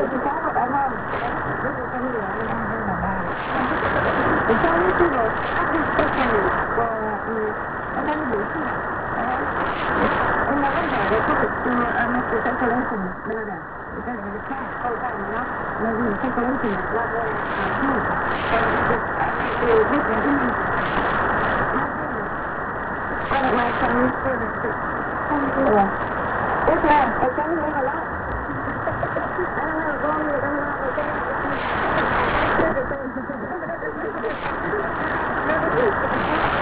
thì có một bạn không? Rất là không hiểu nên không nên là bà. Để cho những cái đồ áp dụng cơ thể của anh đang bổ sung. Em nói vấn đề về cái việc nó sẽ calculation đây là cái này cái câu này nó là gì calculation là về thì biết về cái gì. Anh ngoài trong cái không được. Tiếp theo, cái trắng này là nó. Anh là con người ta là cái